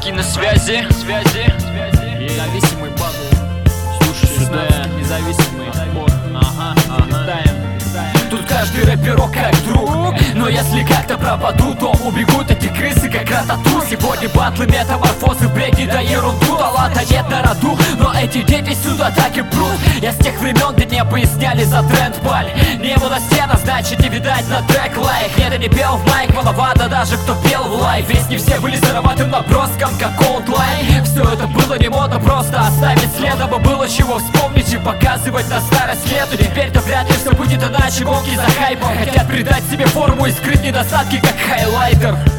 Носки на связи. Независимый батл. Слушай сюда, независимый отбор. Летаем. Тут каждый рэперок как друг, но если как-то пропаду, то убегут эти крысы как ратату. Сегодня батлы, метаморфозы, бреки да ерунду. Таланта нет на роду, но эти дети сюда так и прут. Я с тех времен, где мне поясняли за тренд баль. Небо на стенах, значит не видать на трек лайк. Нет, я не пел в майк, маловато даже кто пел в лайв. Ведь не все были сыроватым наброском, как Coldline. Все это было не модно, просто оставить след. Дабы было чего вспомнить и показывать на старость лет. И теперь-то вряд ли все будет иначе. Гонки за хайпом хотят придать себе форму и скрыть недостатки, как хайлайтер.